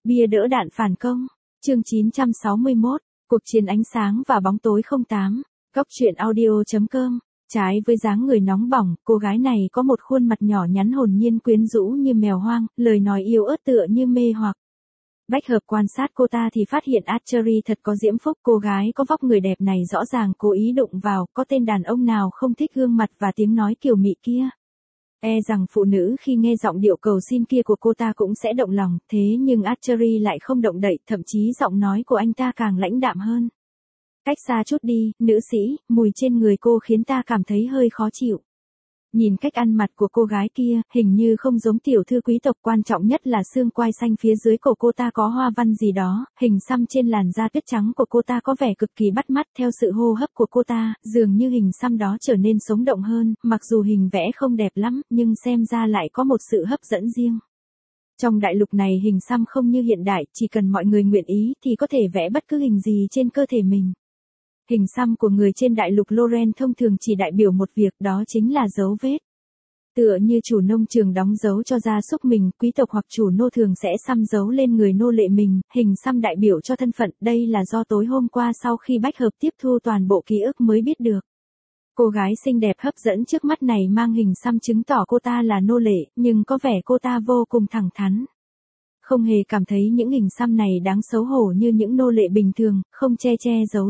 Bia đỡ đạn phản công. Chương 961. Cuộc chiến ánh sáng và bóng tối 08. Góc truyện audio.com. Trái với dáng người nóng bỏng, cô gái này có một khuôn mặt nhỏ nhắn hồn nhiên quyến rũ như mèo hoang, lời nói yếu ớt tựa như mê hoặc. Bách Hợp quan sát cô ta thì phát hiện Archery thật có diễm phúc. Cô gái có vóc người đẹp này rõ ràng cố ý đụng vào, có tên đàn ông nào không thích gương mặt và tiếng nói kiều mị kia. E rằng phụ nữ khi nghe giọng điệu cầu xin kia của cô ta cũng sẽ động lòng, thế nhưng Archery lại không động đậy, thậm chí giọng nói của anh ta càng lãnh đạm hơn. Cách xa chút đi, nữ sĩ, mùi trên người cô khiến ta cảm thấy hơi khó chịu. Nhìn cách ăn mặc của cô gái kia, hình như không giống tiểu thư quý tộc, quan trọng nhất là xương quai xanh phía dưới cổ cô ta có hoa văn gì đó, hình xăm trên làn da tuyết trắng của cô ta có vẻ cực kỳ bắt mắt. Theo sự hô hấp của cô ta, dường như hình xăm đó trở nên sống động hơn, mặc dù hình vẽ không đẹp lắm, nhưng xem ra lại có một sự hấp dẫn riêng. Trong đại lục này hình xăm không như hiện đại, chỉ cần mọi người nguyện ý thì có thể vẽ bất cứ hình gì trên cơ thể mình. Hình xăm của người trên đại lục Loren thông thường chỉ đại biểu một việc, đó chính là dấu vết. Tựa như chủ nông trường đóng dấu cho gia súc mình, quý tộc hoặc chủ nô thường sẽ xăm dấu lên người nô lệ mình, hình xăm đại biểu cho thân phận. Đây là do tối hôm qua sau khi Bách Hợp tiếp thu toàn bộ ký ức mới biết được. Cô gái xinh đẹp hấp dẫn trước mắt này mang hình xăm chứng tỏ cô ta là nô lệ, nhưng có vẻ cô ta vô cùng thẳng thắn. Không hề cảm thấy những hình xăm này đáng xấu hổ như những nô lệ bình thường, không che giấu.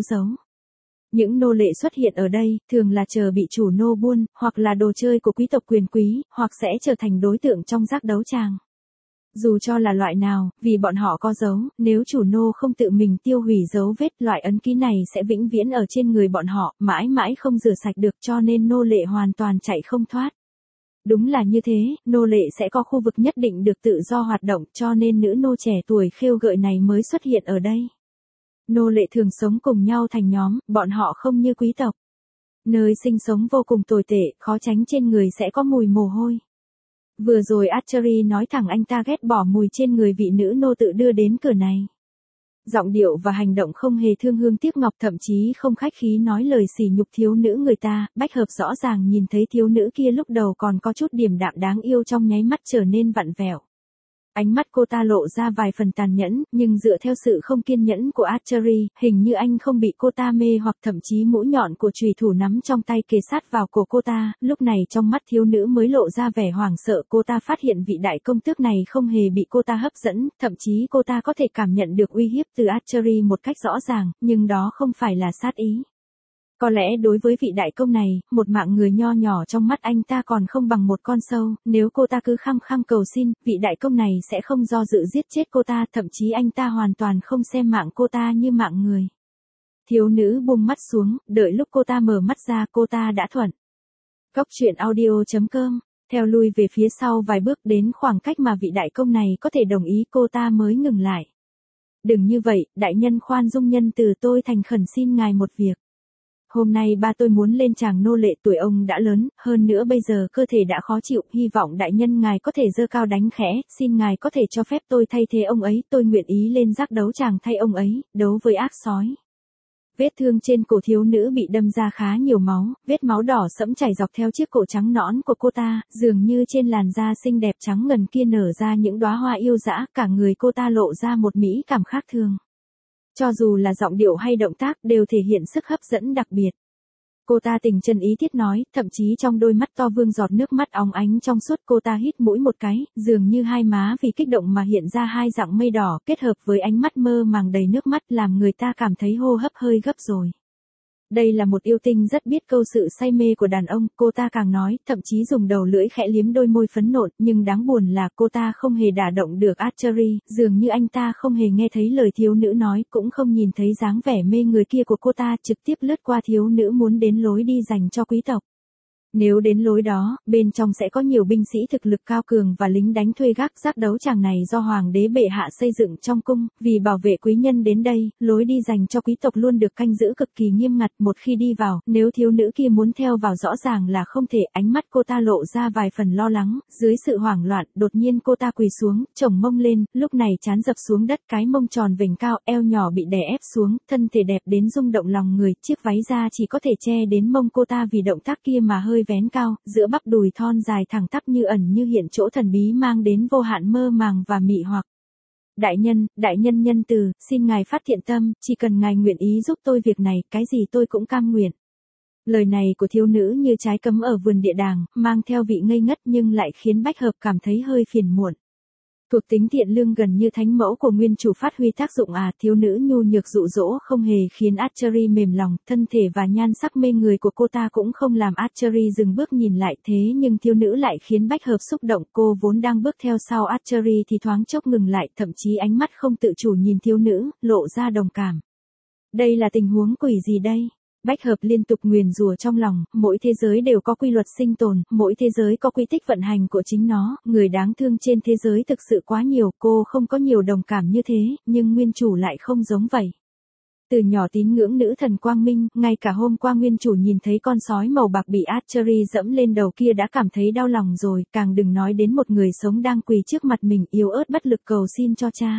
Những nô lệ xuất hiện ở đây, thường là chờ bị chủ nô buôn, hoặc là đồ chơi của quý tộc quyền quý, hoặc sẽ trở thành đối tượng trong giác đấu tràng. Dù cho là loại nào, vì bọn họ có dấu, nếu chủ nô không tự mình tiêu hủy dấu vết, loại ấn ký này sẽ vĩnh viễn ở trên người bọn họ, mãi mãi không rửa sạch được, cho nên nô lệ hoàn toàn chạy không thoát. Đúng là như thế, nô lệ sẽ có khu vực nhất định được tự do hoạt động, cho nên nữ nô trẻ tuổi khêu gợi này mới xuất hiện ở đây. Nô lệ thường sống cùng nhau thành nhóm, bọn họ không như quý tộc. Nơi sinh sống vô cùng tồi tệ, khó tránh trên người sẽ có mùi mồ hôi. Vừa rồi Archery nói thẳng anh ta ghét bỏ mùi trên người vị nữ nô tự đưa đến cửa này. Giọng điệu và hành động không hề thương hương tiếc ngọc, thậm chí không khách khí nói lời sỉ nhục thiếu nữ người ta. Bách Hợp rõ ràng nhìn thấy thiếu nữ kia lúc đầu còn có chút điềm đạm đáng yêu, trong nháy mắt trở nên vặn vẹo. Ánh mắt cô ta lộ ra vài phần tàn nhẫn, nhưng dựa theo sự không kiên nhẫn của Archery, hình như anh không bị cô ta mê hoặc, thậm chí mũi nhọn của chùy thủ nắm trong tay kề sát vào cổ cô ta. Lúc này trong mắt thiếu nữ mới lộ ra vẻ hoảng sợ, cô ta phát hiện vị đại công tước này không hề bị cô ta hấp dẫn, thậm chí cô ta có thể cảm nhận được uy hiếp từ Archery một cách rõ ràng, nhưng đó không phải là sát ý. Có lẽ đối với vị đại công này, một mạng người nho nhỏ trong mắt anh ta còn không bằng một con sâu, nếu cô ta cứ khăng khăng cầu xin, vị đại công này sẽ không do dự giết chết cô ta, thậm chí anh ta hoàn toàn không xem mạng cô ta như mạng người. Thiếu nữ buông mắt xuống, đợi lúc cô ta mở mắt ra cô ta đã thuận. Góc truyện audio.com. Theo lui về phía sau vài bước đến khoảng cách mà vị đại công này có thể đồng ý, cô ta mới ngừng lại. Đừng như vậy, đại nhân khoan dung nhân từ, tôi thành khẩn xin ngài một việc. Hôm nay ba tôi muốn lên tràng nô lệ, tuổi ông đã lớn, hơn nữa bây giờ cơ thể đã khó chịu, hy vọng đại nhân ngài có thể giơ cao đánh khẽ, xin ngài có thể cho phép tôi thay thế ông ấy, tôi nguyện ý lên giác đấu tràng thay ông ấy, đấu với ác sói. Vết thương trên cổ thiếu nữ bị đâm ra khá nhiều máu, vết máu đỏ sẫm chảy dọc theo chiếc cổ trắng nõn của cô ta, dường như trên làn da xinh đẹp trắng ngần kia nở ra những đóa hoa yêu dã, cả người cô ta lộ ra một mỹ cảm khác thường. Cho dù là giọng điệu hay động tác đều thể hiện sức hấp dẫn đặc biệt. Cô ta tình chân ý thiết nói, thậm chí trong đôi mắt to vương giọt nước mắt óng ánh trong suốt. Cô ta hít mũi một cái, dường như hai má vì kích động mà hiện ra hai dạng mây đỏ, kết hợp với ánh mắt mơ màng đầy nước mắt làm người ta cảm thấy hô hấp hơi gấp rồi. Đây là một yêu tinh rất biết câu sự say mê của đàn ông, cô ta càng nói, thậm chí dùng đầu lưỡi khẽ liếm đôi môi phấn nộn, nhưng đáng buồn là cô ta không hề đả động được Archery, dường như anh ta không hề nghe thấy lời thiếu nữ nói, cũng không nhìn thấy dáng vẻ mê người kia của cô ta, trực tiếp lướt qua thiếu nữ muốn đến lối đi dành cho quý tộc. Nếu đến lối đó, bên trong sẽ có nhiều binh sĩ thực lực cao cường và lính đánh thuê gác. Giác đấu tràng này do hoàng đế bệ hạ xây dựng trong cung, vì bảo vệ quý nhân đến đây, lối đi dành cho quý tộc luôn được canh giữ cực kỳ nghiêm ngặt. Một khi đi vào, nếu thiếu nữ kia muốn theo vào rõ ràng là không thể. Ánh mắt cô ta lộ ra vài phần lo lắng, dưới sự hoảng loạn, đột nhiên cô ta quỳ xuống, chồng mông lên, lúc này trán dập xuống đất, cái mông tròn vểnh cao, eo nhỏ bị đè ép xuống, thân thể đẹp đến rung động lòng người, chiếc váy da chỉ có thể che đến mông cô ta vì động tác kia mà hơi vén cao, giữa bắp đùi thon dài thẳng tắp như ẩn như hiện chỗ thần bí mang đến vô hạn mơ màng và mị hoặc. Đại nhân nhân từ, xin ngài phát thiện tâm, chỉ cần ngài nguyện ý giúp tôi việc này, cái gì tôi cũng cam nguyện. Lời này của thiếu nữ như trái cấm ở vườn địa đàng, mang theo vị ngây ngất nhưng lại khiến Bách Hợp cảm thấy hơi phiền muộn. Thuộc tính thiện lương gần như thánh mẫu của nguyên chủ phát huy tác dụng thiếu nữ nhu nhược dụ dỗ không hề khiến Archery mềm lòng, thân thể và nhan sắc mê người của cô ta cũng không làm Archery dừng bước nhìn lại, thế nhưng thiếu nữ lại khiến Bách Hợp xúc động, cô vốn đang bước theo sau Archery thì thoáng chốc ngừng lại, thậm chí ánh mắt không tự chủ nhìn thiếu nữ, lộ ra đồng cảm. Đây là tình huống quỷ gì đây? Bách Hợp liên tục nguyền rủa trong lòng, mỗi thế giới đều có quy luật sinh tồn, mỗi thế giới có quy tích vận hành của chính nó, người đáng thương trên thế giới thực sự quá nhiều, cô không có nhiều đồng cảm như thế, nhưng nguyên chủ lại không giống vậy. Từ nhỏ tín ngưỡng nữ thần quang minh, ngay cả hôm qua nguyên chủ nhìn thấy con sói màu bạc bị Archery dẫm lên đầu kia đã cảm thấy đau lòng rồi, càng đừng nói đến một người sống đang quỳ trước mặt mình yếu ớt bất lực cầu xin cho cha.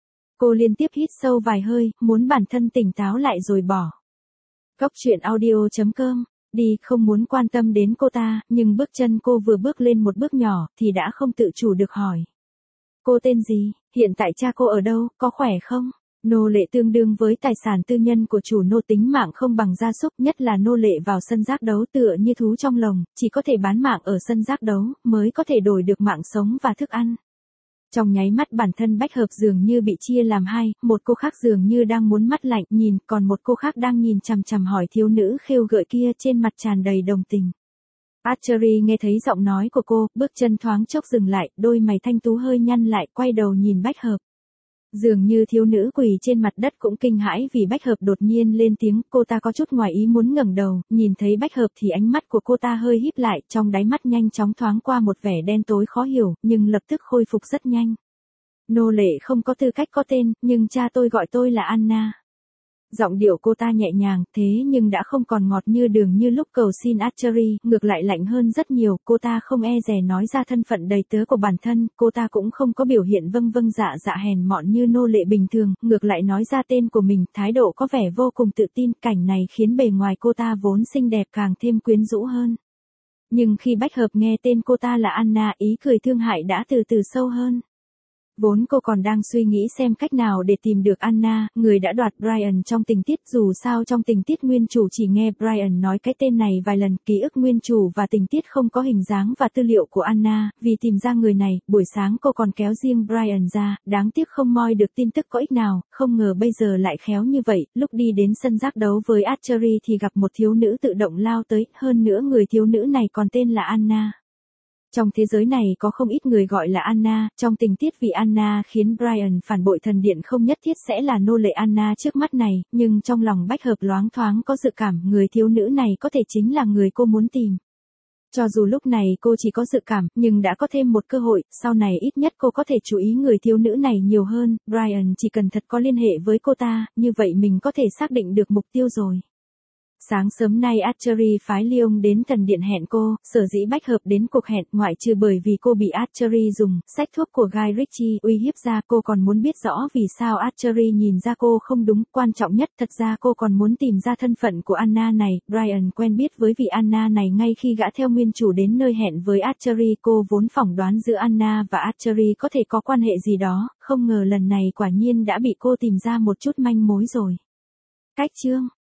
Cô liên tiếp hít sâu vài hơi, muốn bản thân tỉnh táo lại rồi bỏ. Góc truyện audio.com, đi không muốn quan tâm đến cô ta, nhưng bước chân cô vừa bước lên một bước nhỏ, thì đã không tự chủ được hỏi. Cô tên gì, hiện tại cha cô ở đâu, có khỏe không? Nô lệ tương đương với tài sản tư nhân của chủ nô, tính mạng không bằng gia súc, nhất là nô lệ vào sân giác đấu tựa như thú trong lồng, chỉ có thể bán mạng ở sân giác đấu, mới có thể đổi được mạng sống và thức ăn. Trong nháy mắt bản thân Bách Hợp dường như bị chia làm hai, một cô khác dường như đang muốn mắt lạnh nhìn, còn một cô khác đang nhìn chằm chằm hỏi thiếu nữ khêu gợi kia trên mặt tràn đầy đồng tình. Archery nghe thấy giọng nói của cô, bước chân thoáng chốc dừng lại, đôi mày thanh tú hơi nhăn lại, quay đầu nhìn Bách Hợp. Dường như thiếu nữ quỳ trên mặt đất cũng kinh hãi vì Bách Hợp đột nhiên lên tiếng, cô ta có chút ngoài ý muốn ngẩng đầu, nhìn thấy Bách Hợp thì ánh mắt của cô ta hơi híp lại, trong đáy mắt nhanh chóng thoáng qua một vẻ đen tối khó hiểu, nhưng lập tức khôi phục rất nhanh. Nô lệ không có tư cách có tên, nhưng cha tôi gọi tôi là Anna. Giọng điệu cô ta nhẹ nhàng, thế nhưng đã không còn ngọt như đường như lúc cầu xin Archery, ngược lại lạnh hơn rất nhiều, cô ta không e dè nói ra thân phận đầy tớ của bản thân, cô ta cũng không có biểu hiện vâng vâng dạ dạ hèn mọn như nô lệ bình thường, ngược lại nói ra tên của mình, thái độ có vẻ vô cùng tự tin, cảnh này khiến bề ngoài cô ta vốn xinh đẹp càng thêm quyến rũ hơn. Nhưng khi Bách Hợp nghe tên cô ta là Anna, ý cười thương hại đã từ từ sâu hơn. Vốn cô còn đang suy nghĩ xem cách nào để tìm được Anna, người đã đoạt Brian trong tình tiết, dù sao trong tình tiết nguyên chủ chỉ nghe Brian nói cái tên này vài lần, ký ức nguyên chủ và tình tiết không có hình dáng và tư liệu của Anna, vì tìm ra người này, buổi sáng cô còn kéo riêng Brian ra, đáng tiếc không moi được tin tức có ích nào, không ngờ bây giờ lại khéo như vậy, lúc đi đến sân giác đấu với Archery thì gặp một thiếu nữ tự động lao tới, hơn nữa người thiếu nữ này còn tên là Anna. Trong thế giới này có không ít người gọi là Anna, trong tình tiết vì Anna khiến Brian phản bội thần điện không nhất thiết sẽ là nô lệ Anna trước mắt này, nhưng trong lòng Bách Hợp loáng thoáng có dự cảm người thiếu nữ này có thể chính là người cô muốn tìm. Cho dù lúc này cô chỉ có dự cảm, nhưng đã có thêm một cơ hội, sau này ít nhất cô có thể chú ý người thiếu nữ này nhiều hơn, Brian chỉ cần thật có liên hệ với cô ta, như vậy mình có thể xác định được mục tiêu rồi. Sáng sớm nay Archery phái Lyon đến thần điện hẹn cô, sở dĩ Bách Hợp đến cuộc hẹn ngoại trừ bởi vì cô bị Archery dùng sách thuốc của Guy Ritchie uy hiếp ra, cô còn muốn biết rõ vì sao Archery nhìn ra cô không đúng, quan trọng nhất thật ra cô còn muốn tìm ra thân phận của Anna này. Brian quen biết với vị Anna này ngay khi gã theo nguyên chủ đến nơi hẹn với Archery, cô vốn phỏng đoán giữa Anna và Archery có thể có quan hệ gì đó, không ngờ lần này quả nhiên đã bị cô tìm ra một chút manh mối rồi. Cách chương